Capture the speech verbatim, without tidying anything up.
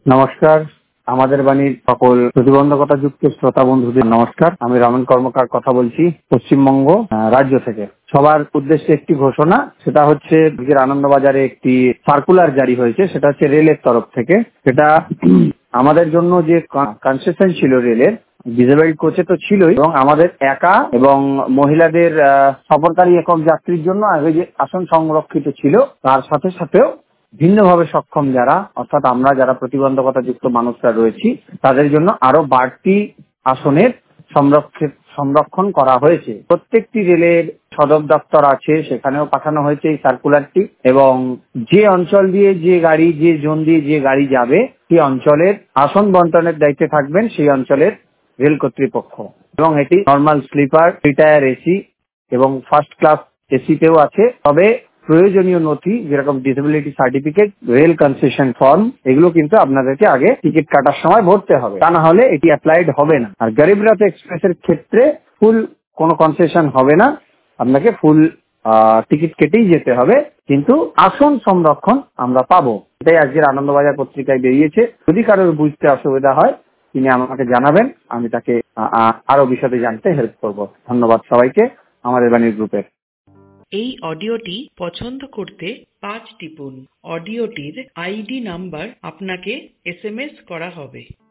নমস্কার, আমাদের বাণীর সকল প্রতিবন্ধকতা যুক্ত শ্রোতা বন্ধুদের নমস্কার। আমি রমেন কর্মকার কথা বলছি পশ্চিমবঙ্গ আহ, রাজ্য থেকে। সবার উদ্দেশ্যে একটি ঘোষণা, সেটা হচ্ছে আজকের আনন্দবাজারে একটি সার্কুলার জারি হয়েছে, সেটা হচ্ছে রেলের তরফ থেকে। সেটা আমাদের জন্য যে কনসেশন ছিল রেলের, ডিসেবলড কোচে তো ছিলই, এবং আমাদের একা এবং মহিলাদের আহ, সফরকারী একক যাত্রীর জন্য আগে যে আসন সংরক্ষিত ছিল, তার সাথে সাথেও ভিন্নভাবে সক্ষম যারা, অর্থাৎ আমরা যারা প্রতিবন্ধকতা যুক্ত মানুষরা রয়েছি, তাদের জন্য আরো বাড়তি আসনের সংরক্ষিত সংরক্ষণ করা হয়েছে। প্রত্যেকটি রেলের সদর দপ্তর আছে, সেখানেও পাঠানো হয়েছে এই সার্কুলারটি, এবং যে অঞ্চল দিয়ে যে গাড়ি, যে জোন দিয়ে যে গাড়ি যাবে, সেই অঞ্চলের আসন বন্টনের দায়িত্বে থাকবেন সেই অঞ্চলের রেল কর্তৃপক্ষ। এবং এটি নর্মাল স্লিপার, রিটায়ার এসি এবং ফার্স্ট ক্লাস এসিতেও আছে। তবে প্রয়োজনীয় নথি যেরকম disability certificate, rail concession form, এগুলো কিন্তু আপনাদেরকে আগে টিকিট কাটার সময় ভরতে হবে, তা না হলে এটি অ্যাপ্লাইড হবে না। আর গরিব রথ এক্সপ্রেসের ক্ষেত্রে ফুল কোনো কনসেশন হবে না, আপনাকে ফুল টিকিট কেটেই যেতে হবে, কিন্তু আসন সংরক্ষণ আমরা পাবো। এটাই আজকের আনন্দবাজার পত্রিকায় বেরিয়েছে। যদি কারোর বুঝতে অসুবিধা হয় তিনি আমাকে জানাবেন, আমি তাকে আরো বিশদে জানতে হেল্প করব। ধন্যবাদ সবাইকে আমাদের বাণীর গ্রুপের। এই অডিওটি পছন্দ করতে পাঁচ টিপুন। অডিওটির আইডি নাম্বার আপনাকে এস এম এস করা হবে।